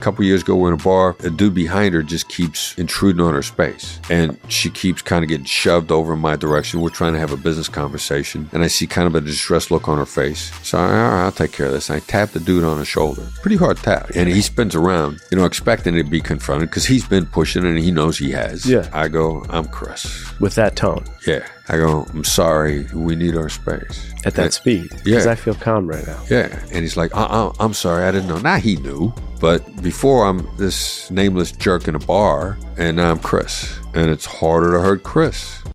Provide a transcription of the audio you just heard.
A couple years ago, we're in a bar. A dude behind her just keeps intruding on her space. And she keeps kind of getting shoved over in my direction. We're trying to have a business conversation. And I see kind of a distressed look on her face. So, all right, I'll take care of this. And I tap the dude on the shoulder. Pretty hard tap. And he spins around, expecting to be confronted because he's been pushing and he knows he has. Yeah. I go, I'm Chris. With that tone. Yeah. I go, I'm sorry. We need our space. At that speed. Yeah. Because I feel calm right now. Yeah. And he's like, I'm sorry. I didn't know. Now he knew. But before I'm this nameless jerk in a bar, and now I'm Chris. And it's harder to hurt Chris.